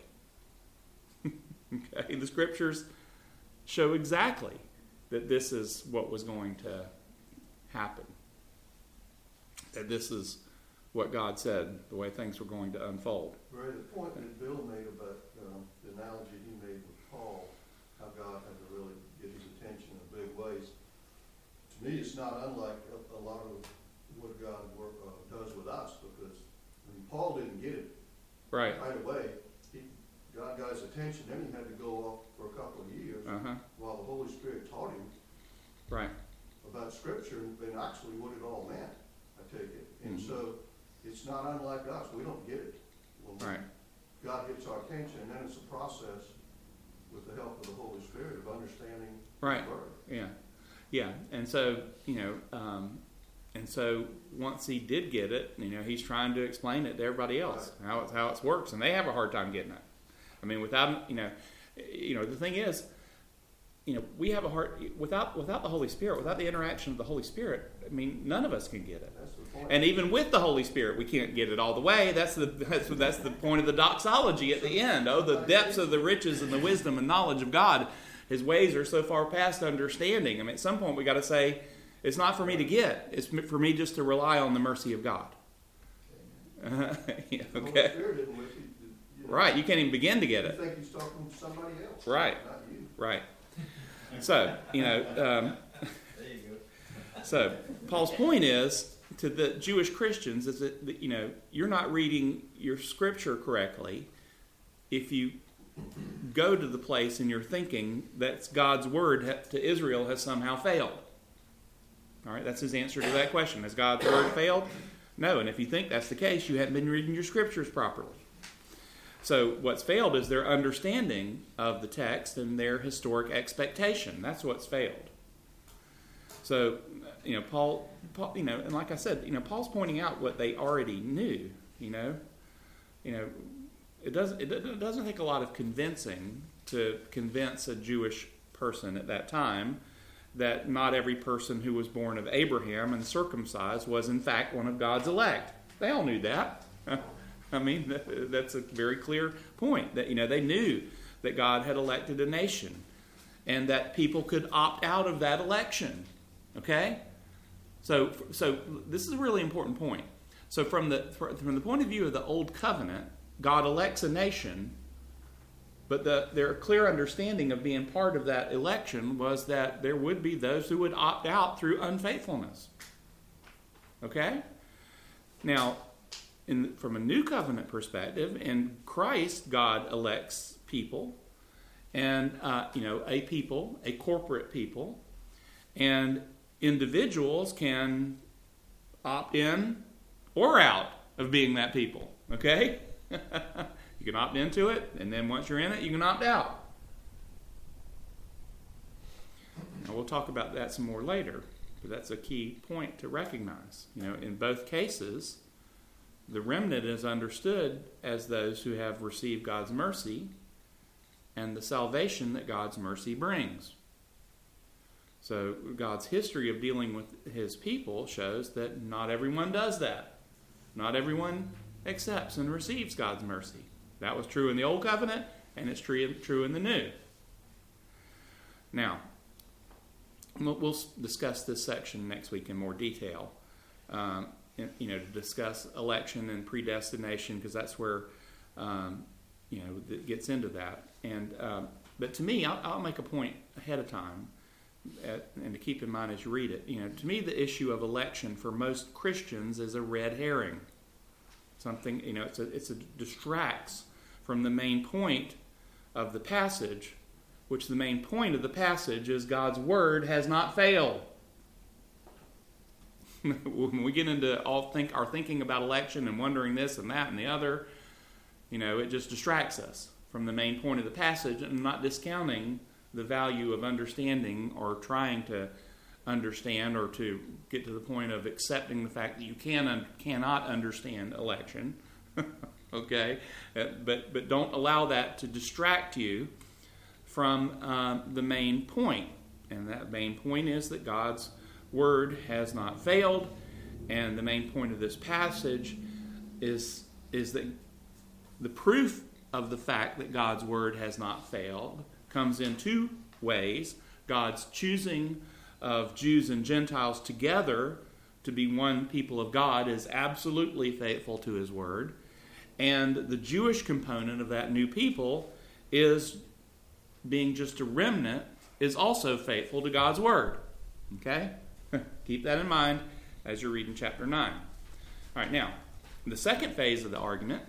Okay, the scriptures show exactly that this is what was going to happen. That this is what God said, the way things were going to unfold. Ray, the point that Bill made about um, the analogy he made with Paul, how God had to really get his attention in big ways. To me, it's not unlike a, a lot of what God work, uh, does with us, because I mean, Paul didn't get it Right. right away. He, God got his attention, then he had to go off for a couple of years Uh-huh. while the Holy Spirit taught him Right. about Scripture and actually what it all meant, I take it. And Mhm. so it's not unlike us. We don't get it. When we- Right. God gets our attention, and then it's a process with the help of the Holy Spirit of understanding Right. the Word. Yeah. Yeah. And so, you know, um, and so once he did get it, you know, he's trying to explain it to everybody else, how it, how it works, and they have a hard time getting it. I mean, without, you know, you know, the thing is, you know, we have a hard, without, without the Holy Spirit, without the interaction of the Holy Spirit, I mean, none of us can get it. That's the point. And even with the Holy Spirit, we can't get it all the way. That's the that's, that's the point of the doxology at the end. Oh, the depths of the riches and the wisdom and knowledge of God. His ways are so far past understanding. I mean, at some point we got to say, it's not for me to get. It's for me just to rely on the mercy of God. Uh, yeah, The Holy okay. Spirit didn't wish you to, you know, Right. You can't even begin to get you it. think he's talking to somebody else. Right. Not you. Right. So, you know, um, There you go. so Paul's point is to the Jewish Christians is that, that, you know, you're not reading your scripture correctly if you go to the place in your thinking that God's word to Israel has somehow failed. All right, that's his answer to that question. Has God's word failed? No, and if you think that's the case, you haven't been reading your scriptures properly. So what's failed is their understanding of the text and their historic expectation. That's what's failed. So, you know, Paul, Paul, you know, and like I said, you know, Paul's pointing out what they already knew. You know, you know, it doesn't it doesn't take a lot of convincing to convince a Jewish person at that time that not every person who was born of Abraham and circumcised was in fact one of God's elect. They all knew that. I mean, that, that's a very clear point. That, you know, they knew that God had elected a nation and that people could opt out of that election. Okay? So, so this is a really important point. So from the from the point of view of the Old Covenant, God elects a nation, but the, their clear understanding of being part of that election was that there would be those who would opt out through unfaithfulness. Okay? Now, in, from a New Covenant perspective, in Christ, God elects people, and uh, you know, a people, a corporate people, and individuals can opt in or out of being that people. Okay? You can opt into it, and then once you're in it, you can opt out. Now, we'll talk about that some more later, but that's a key point to recognize. You know, in both cases, the remnant is understood as those who have received God's mercy and the salvation that God's mercy brings. So God's history of dealing with his people shows that not everyone does that. Not everyone accepts and receives God's mercy. That was true in the Old Covenant, and it's true, true in the New. Now, we'll discuss this section next week in more detail. Um, you know, to discuss election and predestination, because that's where, um, you know, it gets into that. And um, but to me, I'll, I'll make a point ahead of time, at, and to keep in mind as you read it. You know, to me, the issue of election for most Christians is a red herring. Something, you know, it's a, it's a distracts from the main point of the passage, which the main point of the passage is God's word has not failed. When we get into all think our thinking about election and wondering this and that and the other, you know, it just distracts us from the main point of the passage, and not discounting the value of understanding or trying to understand or to get to the point of accepting the fact that you can un- cannot understand election. Okay, uh, but but don't allow that to distract you from um, the main point, and that main point is that God's word has not failed, and the main point of this passage is is that the proof of the fact that God's word has not failed comes in two ways: God's choosing of Jews and Gentiles together to be one people of God is absolutely faithful to his word, and the Jewish component of that new people is being just a remnant is also faithful to God's word. Okay? Keep that in mind as you're reading chapter nine. All right, now, the second phase of the argument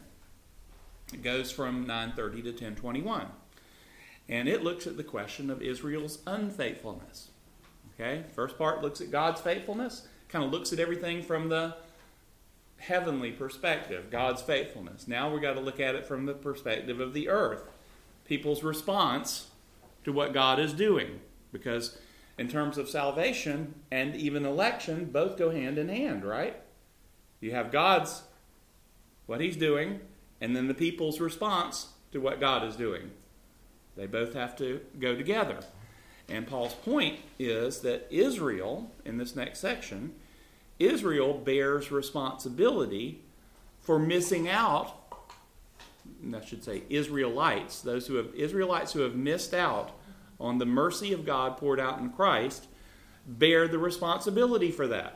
goes from nine thirty to ten twenty-one. And it looks at the question of Israel's unfaithfulness. Okay? First part looks at God's faithfulness, kind of looks at everything from the heavenly perspective, God's faithfulness. Now we've got to look at it from the perspective of the earth, people's response to what God is doing. Because in terms of salvation and even election, both go hand in hand, right? You have God's, what he's doing, and then the people's response to what God is doing. They both have to go together. And Paul's point is that Israel, in this next section, Israel bears responsibility for missing out, and I should say Israelites, those who have, Israelites who have missed out on the mercy of God poured out in Christ, bear the responsibility for that.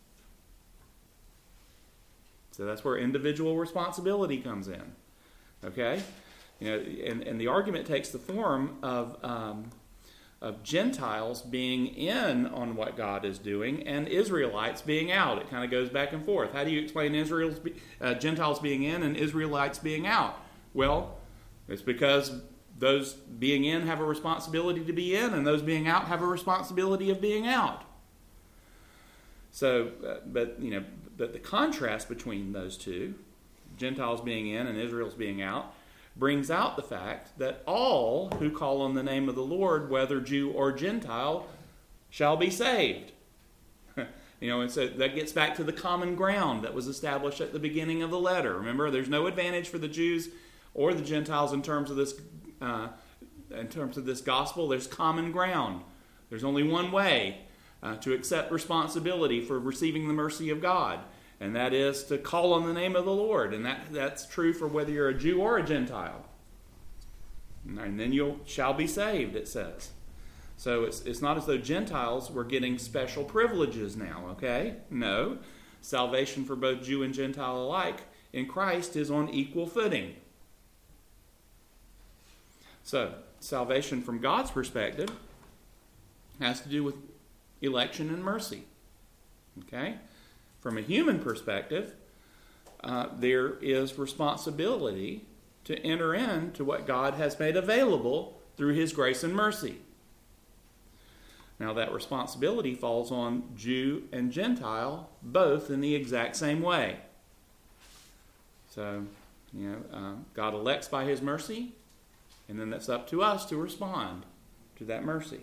So that's where individual responsibility comes in. Okay? You know, and, and the argument takes the form of um, of Gentiles being in on what God is doing and Israelites being out. It kind of goes back and forth. How do you explain Israel's uh, Gentiles being in and Israelites being out? Well, it's because those being in have a responsibility to be in, and those being out have a responsibility of being out. So, uh, but you know, but the contrast between those two, Gentiles being in and Israel's being out, brings out the fact that all who call on the name of the Lord, whether Jew or Gentile, shall be saved. You know, and so that gets back to the common ground that was established at the beginning of the letter. Remember, there's no advantage for the Jews or the Gentiles in terms of this uh, in terms of this gospel. There's common ground. There's only one way uh, to accept responsibility for receiving the mercy of God, and that is to call on the name of the Lord. And that, that's true for whether you're a Jew or a Gentile. And then you shall be saved, it says. So it's, it's not as though Gentiles were getting special privileges now, okay? No. Salvation for both Jew and Gentile alike in Christ is on equal footing. So, salvation from God's perspective has to do with election and mercy. Okay? From a human perspective, uh, there is responsibility to enter into what God has made available through his grace and mercy. Now that responsibility falls on Jew and Gentile, both in the exact same way. So, you know, uh, God elects by his mercy, and then it's up to us to respond to that mercy.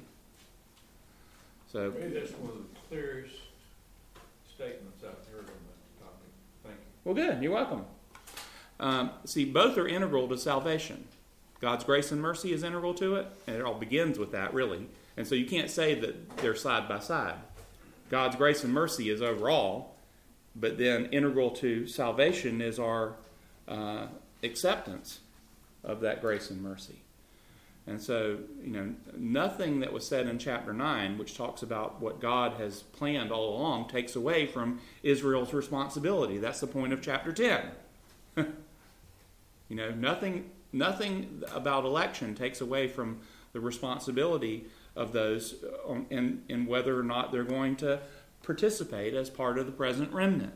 So, Maybe that's one of the clearest statements I've heard on that topic. Thank you. well, good. You're welcome. Um, see, both are integral to salvation. God's grace and mercy is integral to it, and it all begins with that, really. And so you can't say that they're side by side. God's grace and mercy is overall, but then integral to salvation is our uh, acceptance of that grace and mercy. And so, you know, nothing that was said in chapter nine, which talks about what God has planned all along, takes away from Israel's responsibility. That's the point of chapter ten. You know, nothing, nothing about election takes away from the responsibility of those in, in whether or not they're going to participate as part of the present remnant.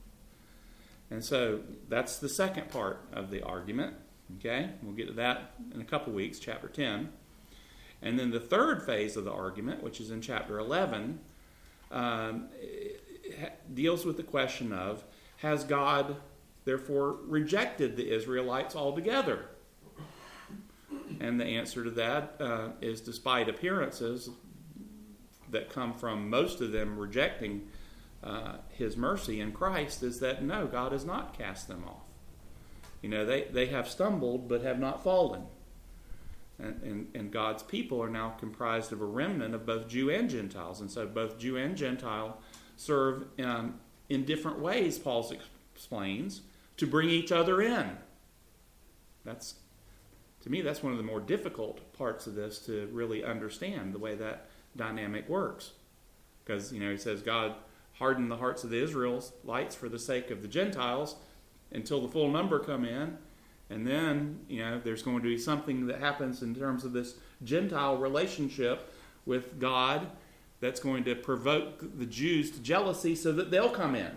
And so that's the second part of the argument. Okay, we'll get to that in a couple weeks, chapter ten. And then the third phase of the argument, which is in chapter eleven, um, deals with the question of, has God therefore rejected the Israelites altogether? And the answer to that uh, is, despite appearances that come from most of them rejecting uh, his mercy in Christ, is that no, God has not cast them off. You know, they, they have stumbled but have not fallen. And, and, and God's people are now comprised of a remnant of both Jew and Gentiles. And so both Jew and Gentile serve um, in different ways, Paul ex- explains, to bring each other in. That's To me, that's one of the more difficult parts of this to really understand, the way that dynamic works. Because, you know, he says God hardened the hearts of the Israelites for the sake of the Gentiles until the full number come in. And then, you know, there's going to be something that happens in terms of this Gentile relationship with God that's going to provoke the Jews to jealousy so that they'll come in.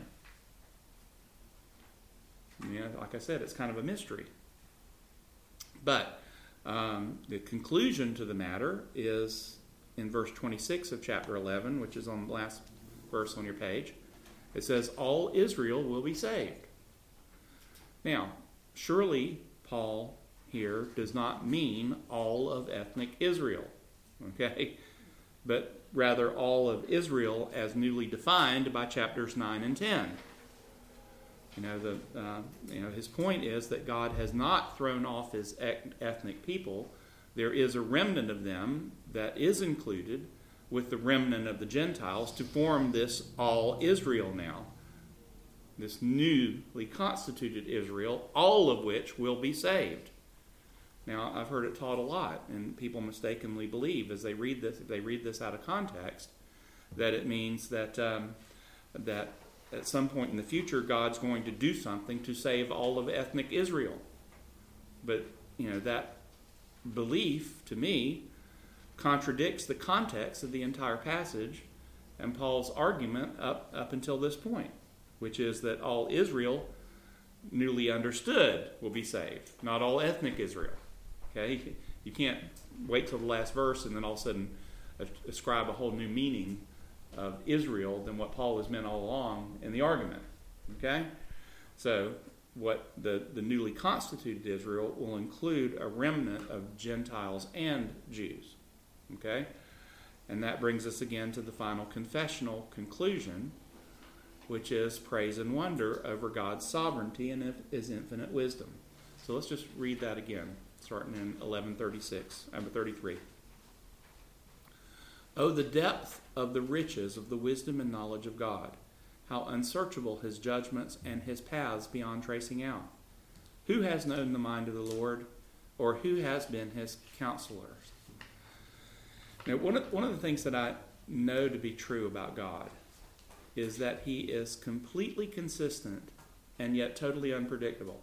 You know, like I said, it's kind of a mystery. But um, the conclusion to the matter is in verse twenty-six of chapter eleven, which is on the last verse on your page. It says, all Israel will be saved. Now, surely Paul here does not mean all of ethnic Israel, okay? But rather all of Israel as newly defined by chapters nine and ten. You know, the uh, you know his point is that God has not thrown off his ethnic people. There is a remnant of them that is included with the remnant of the Gentiles to form this all Israel now. This newly constituted Israel, all of which will be saved. Now, I've heard it taught a lot, and people mistakenly believe as they read this, if they read this out of context, that it means that um, that at some point in the future, God's going to do something to save all of ethnic Israel. But, you know, that belief, to me, contradicts the context of the entire passage and Paul's argument up, up until this point, which is that all Israel, newly understood, will be saved, not all ethnic Israel. Okay? You can't wait till the last verse and then all of a sudden ascribe a whole new meaning of Israel than what Paul has meant all along in the argument. Okay? So, what the, the newly constituted Israel will include a remnant of Gentiles and Jews. Okay? And that brings us again to the final confessional conclusion, which is praise and wonder over God's sovereignty and his infinite wisdom. So let's just read that again, starting in eleven thirty-six, number thirty-three. Oh, the depth of the riches of the wisdom and knowledge of God! How unsearchable his judgments and his paths beyond tracing out! Who has known the mind of the Lord, or who has been his counselor? Now, one of, one of the things that I know to be true about God is that he is completely consistent and yet totally unpredictable.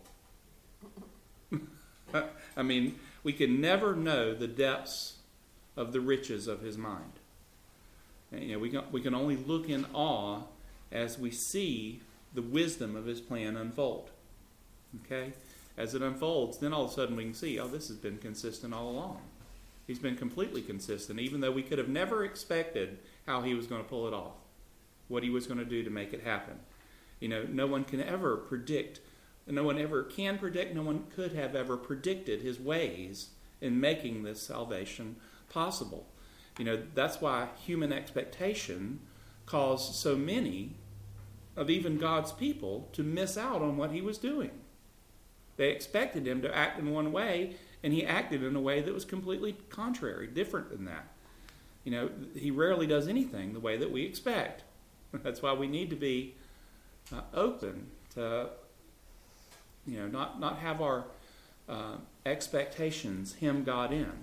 I mean, we can never know the depths of the riches of his mind. And, you know, we can, we can only look in awe as we see the wisdom of his plan unfold. Okay? As it unfolds, then all of a sudden we can see, oh, this has been consistent all along. He's been completely consistent, even though we could have never expected how he was going to pull it off, what he was going to do to make it happen. You know, no one can ever predict, no one ever can predict, no one could have ever predicted his ways in making this salvation possible. You know, that's why human expectation caused so many of even God's people to miss out on what he was doing. They expected him to act in one way, and he acted in a way that was completely contrary, different than that. You know, he rarely does anything the way that we expect. That's why we need to be uh, open to, you know, not, not have our uh, expectations hem God in.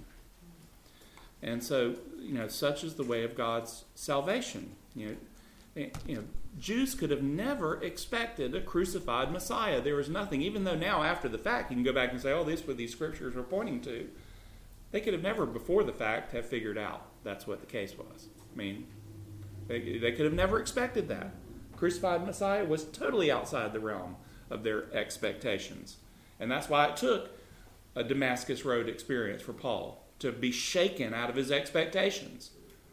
And so, you know, such is the way of God's salvation. You know, you know, Jews could have never expected a crucified Messiah. There was nothing, even though now after the fact you can go back and say, oh, this is what these scriptures are pointing to. They could have never before the fact have figured out that's what the case was. I mean, they, they could have never expected that. Crucified Messiah was totally outside the realm of their expectations. And that's why it took a Damascus Road experience for Paul to be shaken out of his expectations.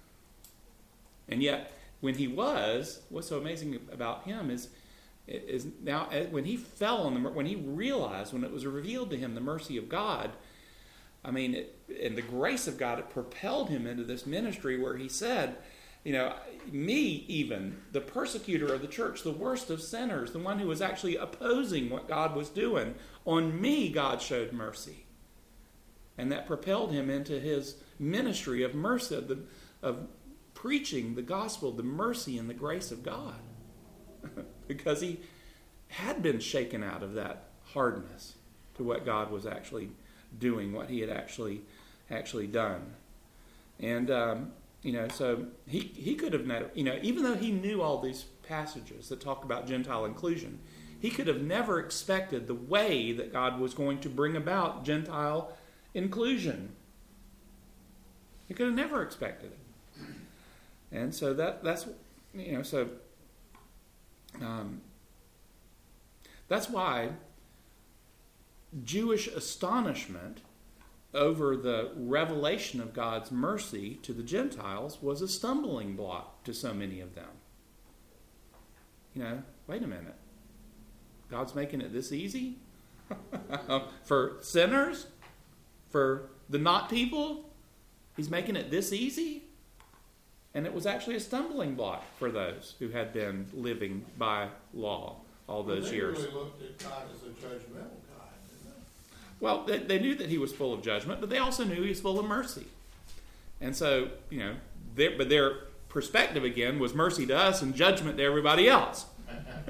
And yet, when he was, what's so amazing about him is, is now when he fell on the, when he realized, when it was revealed to him the mercy of God, I mean, it, and the grace of God, it propelled him into this ministry where he said, you know, me even, the persecutor of the church, the worst of sinners, the one who was actually opposing what God was doing, on me God showed mercy. And that propelled him into his ministry of mercy, of, the, of preaching the gospel, the mercy and the grace of God. Because he had been shaken out of that hardness to what God was actually doing, what he had actually actually done. And, um, you know, so he, he could have never, you know, even though he knew all these passages that talk about Gentile inclusion, he could have never expected the way that God was going to bring about Gentile inclusion. He could have never expected it. And so that that's, you know, so um, that's why Jewish astonishment over the revelation of God's mercy to the Gentiles was a stumbling block to so many of them. You know, wait a minute. God's making it this easy? For sinners? For the not people? He's making it this easy? And it was actually a stumbling block for those who had been living by law all those well, they years. They really looked at God as a judgmental God, didn't they? Well, they, they knew that he was full of judgment, but they also knew he was full of mercy. And so, you know, their, but their perspective again was mercy to us and judgment to everybody else. He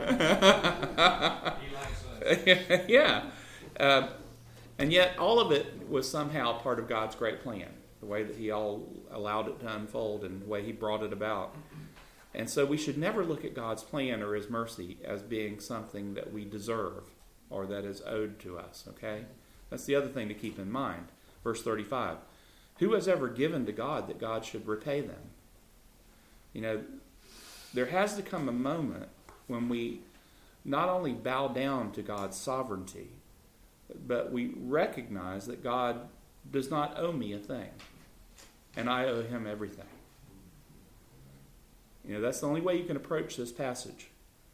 likes us. Yeah. Uh, and yet all of it was somehow part of God's great plan, the way that he all allowed it to unfold and the way he brought it about. And so we should never look at God's plan or his mercy as being something that we deserve or that is owed to us, okay? That's the other thing to keep in mind. Verse thirty-five. Who has ever given to God that God should repay them? You know, there has to come a moment when we not only bow down to God's sovereignty, but we recognize that God does not owe me a thing, and I owe him everything. You know, that's the only way you can approach this passage.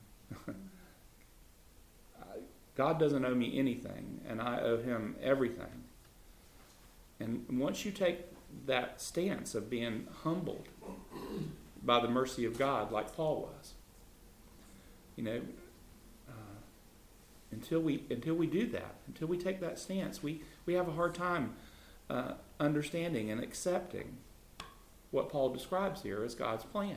God doesn't owe me anything, and I owe him everything. And once you take that stance of being humbled by the mercy of God, like Paul was, you know, uh, until we until we do that, until we take that stance, we, we have a hard time uh, understanding and accepting what Paul describes here as God's plan.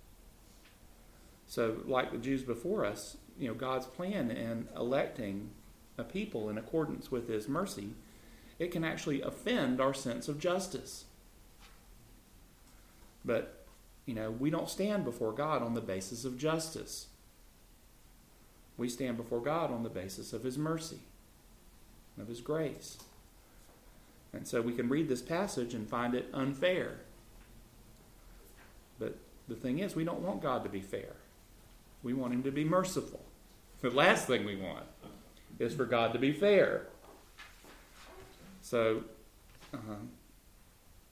So, like the Jews before us, you know, God's plan in electing a people in accordance with his mercy, it can actually offend our sense of justice. But, you know, we don't stand before God on the basis of justice. We stand before God on the basis of his mercy, of his grace. And so we can read this passage and find it unfair. But the thing is, we don't want God to be fair. We want him to be merciful. The last thing we want is for God to be fair. So, uh,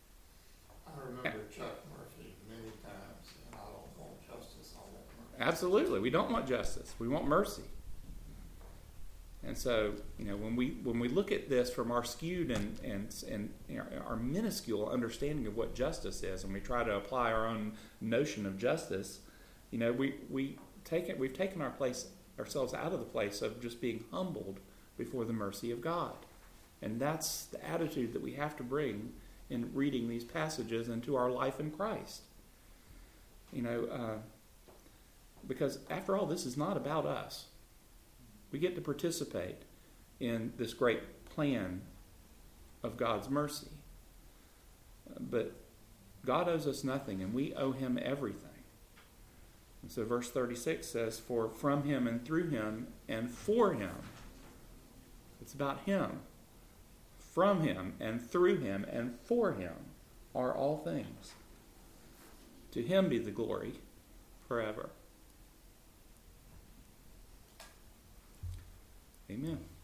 I remember Chuck Murphy many times, and I don't want justice, I want mercy. Absolutely. We don't want justice. We want mercy. And so, you know, when we when we look at this from our skewed and and and you know, our minuscule understanding of what justice is, and we try to apply our own notion of justice, you know, we we take it. We've taken our place ourselves out of the place of just being humbled before the mercy of God, and that's the attitude that we have to bring in reading these passages into our life in Christ. You know, uh, because after all, this is not about us. We get to participate in this great plan of God's mercy. But God owes us nothing, and we owe him everything. And so verse thirty-six says, for from him and through him and for him. It's about him. From him and through him and for him are all things. To him be the glory forever. Amen.